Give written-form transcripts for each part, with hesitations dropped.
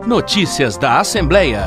Notícias da Assembleia.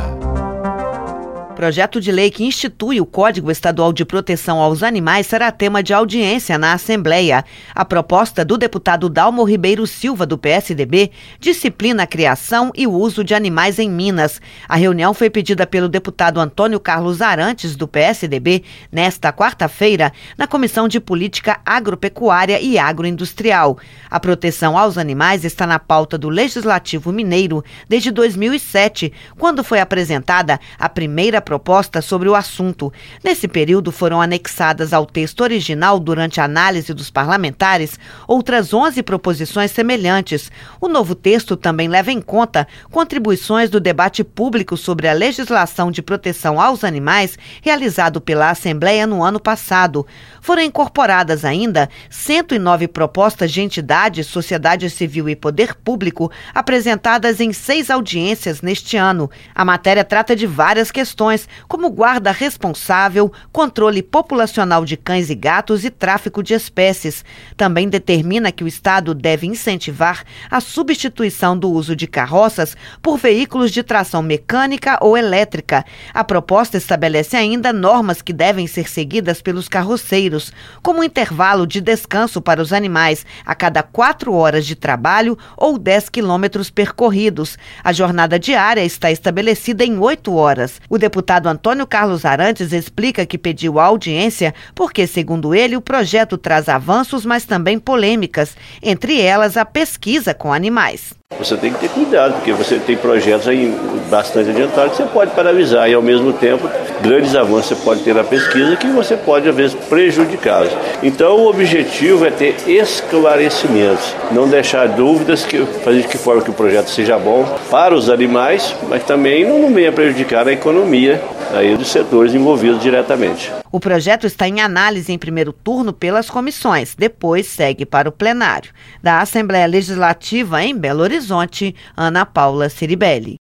Projeto de lei que institui o Código Estadual de Proteção aos Animais será tema de audiência na Assembleia. A proposta do deputado Dalmo Ribeiro Silva, do PSDB, disciplina a criação e o uso de animais em Minas. A reunião foi pedida pelo deputado Antônio Carlos Arantes, do PSDB, nesta quarta-feira, na Comissão de Política Agropecuária e Agroindustrial. A proteção aos animais está na pauta do Legislativo Mineiro desde 2007, quando foi apresentada a primeira proposta sobre o assunto. Nesse período foram anexadas ao texto original, durante a análise dos parlamentares, outras 11 proposições semelhantes. O novo texto também leva em conta contribuições do debate público sobre a legislação de proteção aos animais realizado pela Assembleia no ano passado. Foram incorporadas ainda 109 propostas de entidades, sociedade civil e poder público apresentadas em 6 audiências neste ano. A matéria trata de várias questões, como guarda responsável, controle populacional de cães e gatos e tráfico de espécies. Também determina que o Estado deve incentivar a substituição do uso de carroças por veículos de tração mecânica ou elétrica. A proposta estabelece ainda normas que devem ser seguidas pelos carroceiros, como um intervalo de descanso para os animais a cada 4 horas de trabalho ou 10 quilômetros percorridos. A jornada diária está estabelecida em 8 horas. O deputado Antônio Carlos Arantes explica que pediu a audiência porque, segundo ele, o projeto traz avanços, mas também polêmicas, entre elas a pesquisa com animais. Você tem que ter cuidado, porque você tem projetos aí bastante adiantados que você pode paralisar e, ao mesmo tempo, grandes avanços você pode ter na pesquisa que você pode, às vezes, prejudicá-los. Então, o objetivo é ter esclarecimentos, não deixar dúvidas, fazer de que forma que o projeto seja bom para os animais, mas também não venha prejudicar a economia aí dos setores envolvidos diretamente. O projeto está em análise em primeiro turno pelas comissões, depois segue para o plenário. Da Assembleia Legislativa em Belo Horizonte, Ana Paula Ciribelli.